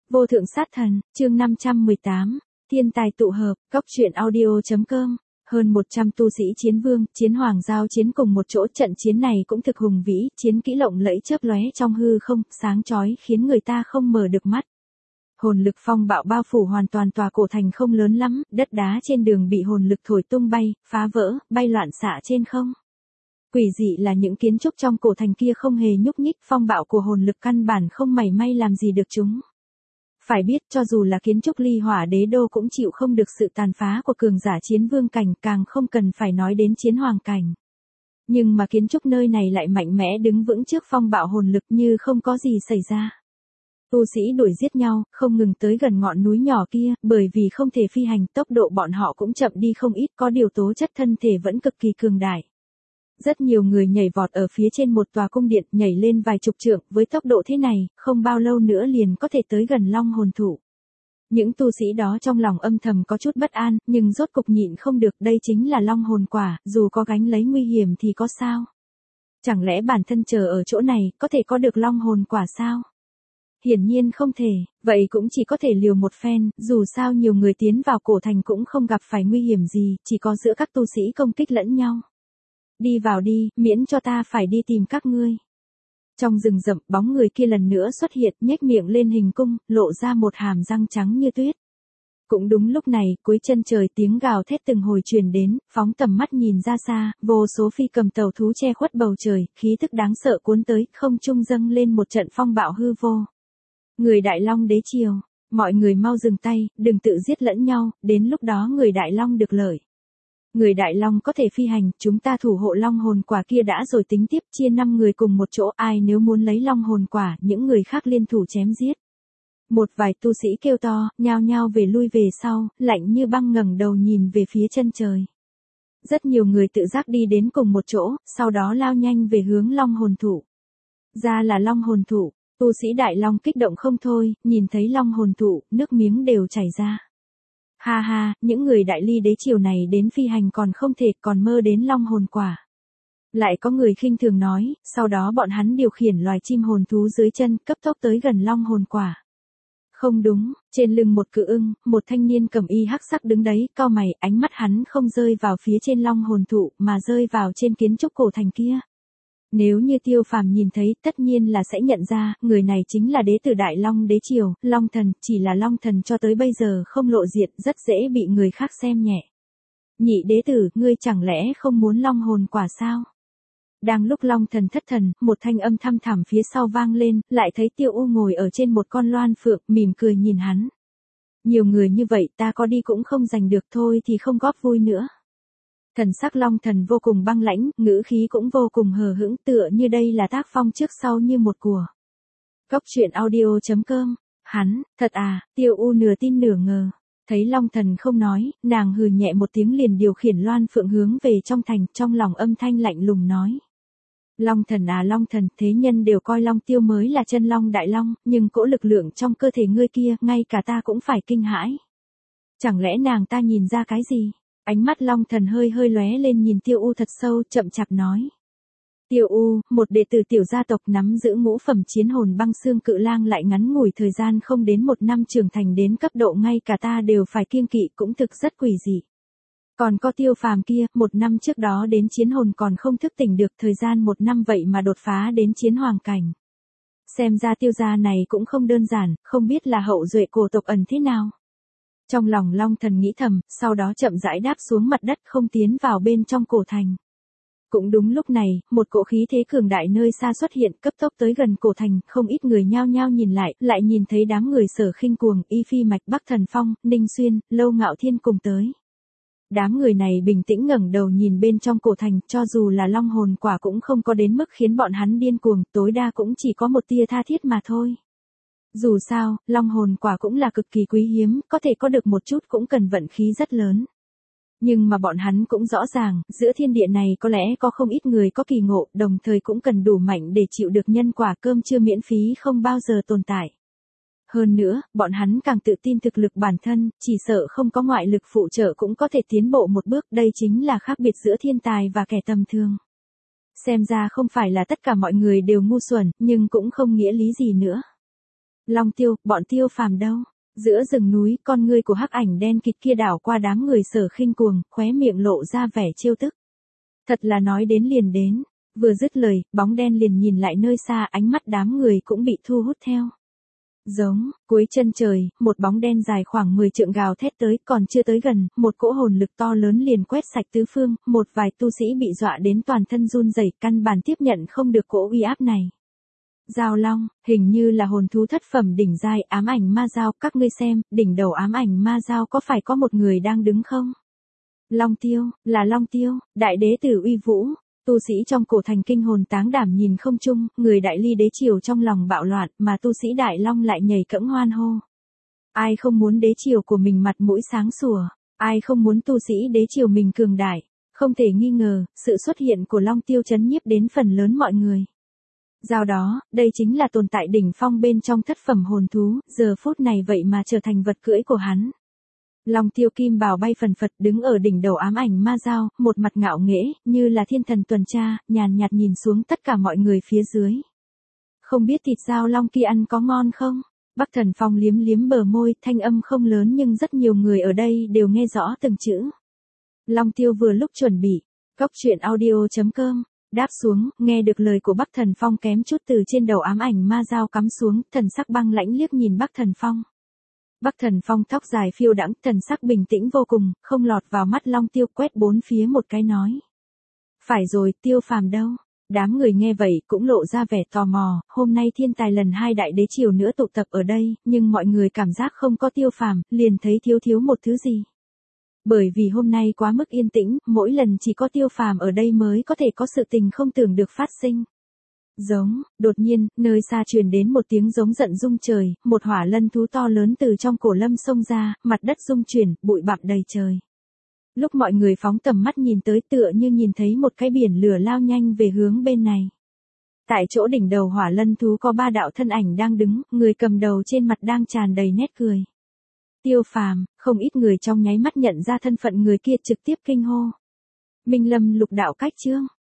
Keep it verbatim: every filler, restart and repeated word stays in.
Vô thượng sát thần, chương năm trăm mười tám, thiên tài tụ hợp, góc truyện audio.com. Hơn một trăm tu sĩ chiến vương, chiến hoàng giao chiến cùng một chỗ, trận chiến này cũng thực hùng vĩ, chiến kỹ lộng lẫy chớp lóe trong hư không, sáng chói khiến người ta không mở được mắt. Hồn lực phong bạo bao phủ hoàn toàn tòa cổ thành không lớn lắm, đất đá trên đường bị hồn lực thổi tung bay, phá vỡ, bay loạn xạ trên không. Quỷ dị là những kiến trúc trong cổ thành kia không hề nhúc nhích, phong bạo của hồn lực căn bản không mảy may làm gì được chúng. Phải biết cho dù là kiến trúc ly hỏa đế đô cũng chịu không được sự tàn phá của cường giả chiến vương cảnh, càng không cần phải nói đến chiến hoàng cảnh. Nhưng mà kiến trúc nơi này lại mạnh mẽ đứng vững trước phong bạo hồn lực như không có gì xảy ra. Tu sĩ đuổi giết nhau, không ngừng tới gần ngọn núi nhỏ kia, bởi vì không thể phi hành, tốc độ bọn họ cũng chậm đi không ít, có điều tố chất thân thể vẫn cực kỳ cường đại. Rất nhiều người nhảy vọt ở phía trên một tòa cung điện, nhảy lên vài chục trượng, với tốc độ thế này, không bao lâu nữa liền có thể tới gần long hồn thụ. Những tu sĩ đó trong lòng âm thầm có chút bất an, nhưng rốt cục nhịn không được, đây chính là long hồn quả, dù có gánh lấy nguy hiểm thì có sao? Chẳng lẽ bản thân chờ ở chỗ này, có thể có được long hồn quả sao? Hiển nhiên không thể, vậy cũng chỉ có thể liều một phen, dù sao nhiều người tiến vào cổ thành cũng không gặp phải nguy hiểm gì, chỉ có giữa các tu sĩ công kích lẫn nhau. Đi vào đi, miễn cho ta phải đi tìm các ngươi. Trong rừng rậm, bóng người kia lần nữa xuất hiện, nhếch miệng lên hình cung, lộ ra một hàm răng trắng như tuyết. Cũng đúng lúc này, cuối chân trời tiếng gào thét từng hồi truyền đến, phóng tầm mắt nhìn ra xa, vô số phi cầm tàu thú che khuất bầu trời, khí tức đáng sợ cuốn tới, không trung dâng lên một trận phong bạo hư vô. Người Đại Long đế triều, mọi người mau dừng tay, đừng tự giết lẫn nhau, đến lúc đó người Đại Long được lợi. Người Đại Long có thể phi hành, chúng ta thủ hộ long hồn quả kia đã rồi tính tiếp, chia năm người cùng một chỗ, ai nếu muốn lấy long hồn quả, những người khác liên thủ chém giết. Một vài tu sĩ kêu to, nhao nhao về lui về sau, lạnh như băng ngẩng đầu nhìn về phía chân trời. Rất nhiều người tự giác đi đến cùng một chỗ, sau đó lao nhanh về hướng long hồn thụ. Ra là long hồn thụ, tu sĩ Đại Long kích động không thôi, nhìn thấy long hồn thụ, nước miếng đều chảy ra. Ha ha, những người đại ly đế triều này đến phi hành còn không thể, còn mơ đến long hồn quả. Lại có người khinh thường nói, sau đó bọn hắn điều khiển loài chim hồn thú dưới chân, cấp tốc tới gần long hồn quả. Không đúng, trên lưng một cự ưng, một thanh niên cầm y hắc sắc đứng đấy, cau mày, ánh mắt hắn không rơi vào phía trên long hồn thụ, mà rơi vào trên kiến trúc cổ thành kia. Nếu như Tiêu Phàm nhìn thấy, tất nhiên là sẽ nhận ra, người này chính là đế tử Đại Long đế triều, Long Thần, chỉ là Long Thần cho tới bây giờ không lộ diện, rất dễ bị người khác xem nhẹ. Nhị đế tử, ngươi chẳng lẽ không muốn long hồn quả sao? Đang lúc Long Thần thất thần, một thanh âm thăm thẳm phía sau vang lên, lại thấy Tiêu U ngồi ở trên một con loan phượng, mỉm cười nhìn hắn. Nhiều người như vậy ta có đi cũng không giành được, thôi thì không góp vui nữa. Thần sắc Long Thần vô cùng băng lãnh, ngữ khí cũng vô cùng hờ hững, tựa như đây là tác phong trước sau như một của. Góc truyện audio.com, hắn, thật à, Tiêu U nửa tin nửa ngờ. Thấy Long Thần không nói, nàng hừ nhẹ một tiếng liền điều khiển loan phượng hướng về trong thành, trong lòng âm thanh lạnh lùng nói. Long Thần à Long Thần, thế nhân đều coi Long Tiêu mới là chân Long Đại Long, nhưng cỗ lực lượng trong cơ thể ngươi kia, ngay cả ta cũng phải kinh hãi. Chẳng lẽ nàng ta nhìn ra cái gì? Ánh mắt Long Thần hơi hơi lóe lên nhìn Tiêu U thật sâu, chậm chạp nói. Tiêu U, một đệ tử tiểu gia tộc nắm giữ ngũ phẩm chiến hồn băng xương cự lang lại ngắn ngủi thời gian không đến một năm trưởng thành đến cấp độ ngay cả ta đều phải kiêng kỵ, cũng thực rất quỷ dị. Còn có Tiêu Phàm kia, một năm trước đó đến chiến hồn còn không thức tỉnh được, thời gian một năm vậy mà đột phá đến chiến hoàng cảnh. Xem ra Tiêu gia này cũng không đơn giản, không biết là hậu duệ cổ tộc ẩn thế nào. Trong lòng Long Thần nghĩ thầm, sau đó chậm rãi đáp xuống mặt đất, không tiến vào bên trong cổ thành. Cũng đúng lúc này, một cỗ khí thế cường đại nơi xa xuất hiện, cấp tốc tới gần cổ thành, không ít người nhao nhao nhìn lại, lại nhìn thấy đám người Sở Khinh Cuồng, Y Phi Mạch, Bắc Thần Phong, Ninh Xuyên, Lâu Ngạo Thiên cùng tới. Đám người này bình tĩnh ngẩng đầu nhìn bên trong cổ thành, cho dù là long hồn quả cũng không có đến mức khiến bọn hắn điên cuồng, tối đa cũng chỉ có một tia tha thiết mà thôi. Dù sao, long hồn quả cũng là cực kỳ quý hiếm, có thể có được một chút cũng cần vận khí rất lớn. Nhưng mà bọn hắn cũng rõ ràng, giữa thiên địa này có lẽ có không ít người có kỳ ngộ, đồng thời cũng cần đủ mạnh để chịu được nhân quả cơm trưa miễn phí không bao giờ tồn tại. Hơn nữa, bọn hắn càng tự tin thực lực bản thân, chỉ sợ không có ngoại lực phụ trợ cũng có thể tiến bộ một bước, đây chính là khác biệt giữa thiên tài và kẻ tầm thường. Xem ra không phải là tất cả mọi người đều ngu xuẩn, nhưng cũng không nghĩa lý gì nữa. Long Tiêu, bọn Tiêu Phàm đâu? Giữa rừng núi, con ngươi của hắc ảnh đen kịt kia đảo qua đám người Sở Khinh cuồng, khóe miệng lộ ra vẻ trêu tức. Thật là nói đến liền đến, vừa dứt lời, bóng đen liền nhìn lại nơi xa, ánh mắt đám người cũng bị thu hút theo. Giống, cuối chân trời, một bóng đen dài khoảng mười trượng gào thét tới, còn chưa tới gần, một cỗ hồn lực to lớn liền quét sạch tứ phương, một vài tu sĩ bị dọa đến toàn thân run rẩy, căn bản tiếp nhận không được cỗ uy áp này. Giao Long, hình như là hồn thú thất phẩm đỉnh giai, ám ảnh ma giao, các ngươi xem, đỉnh đầu ám ảnh ma giao có phải có một người đang đứng không? Long Tiêu, là Long Tiêu, đại đế tử uy vũ. Tu sĩ trong cổ thành kinh hồn táng đảm nhìn không chung, người đại ly đế triều trong lòng bạo loạn, mà tu sĩ đại long lại nhảy cẫng hoan hô. Ai không muốn đế triều của mình mặt mũi sáng sủa, ai không muốn tu sĩ đế triều mình cường đại, không thể nghi ngờ, sự xuất hiện của Long Tiêu chấn nhiếp đến phần lớn mọi người. Giao đó, đây chính là tồn tại đỉnh phong bên trong thất phẩm hồn thú, giờ phút này vậy mà trở thành vật cưỡi của hắn. Long Tiêu kim bào bay phần phật đứng ở đỉnh đầu ám ảnh ma giao, một mặt ngạo nghễ, như là thiên thần tuần tra, nhàn nhạt nhìn xuống tất cả mọi người phía dưới. Không biết thịt dao long kia ăn có ngon không? Bắc Thần Phong liếm liếm bờ môi, thanh âm không lớn nhưng rất nhiều người ở đây đều nghe rõ từng chữ. Long Tiêu vừa lúc chuẩn bị, góc truyện audio chấm com, đáp xuống, nghe được lời của Bắc Thần Phong kém chút từ trên đầu ám ảnh ma giao cắm xuống, thần sắc băng lãnh liếc nhìn Bắc Thần Phong. Bắc Thần Phong tóc dài phiêu đãng, thần sắc bình tĩnh vô cùng, không lọt vào mắt Long Tiêu, quét bốn phía một cái nói. Phải rồi, Tiêu Phàm đâu? Đám người nghe vậy cũng lộ ra vẻ tò mò, hôm nay thiên tài lần hai đại đế triều nữa tụ tập ở đây, nhưng mọi người cảm giác không có Tiêu Phàm, liền thấy thiếu thiếu một thứ gì. Bởi vì hôm nay quá mức yên tĩnh, mỗi lần chỉ có Tiêu Phàm ở đây mới có thể có sự tình không tưởng được phát sinh. Giống, đột nhiên, nơi xa truyền đến một tiếng giống giận rung trời, một hỏa lân thú to lớn từ trong cổ lâm xông ra, mặt đất rung chuyển, bụi bặm đầy trời. Lúc mọi người phóng tầm mắt nhìn tới tựa như nhìn thấy một cái biển lửa lao nhanh về hướng bên này. Tại chỗ đỉnh đầu hỏa lân thú có ba đạo thân ảnh đang đứng, người cầm đầu trên mặt đang tràn đầy nét cười. Tiêu Phàm, không ít người trong nháy mắt nhận ra thân phận người kia trực tiếp kinh hô. Minh Lâm lục đạo cách chương.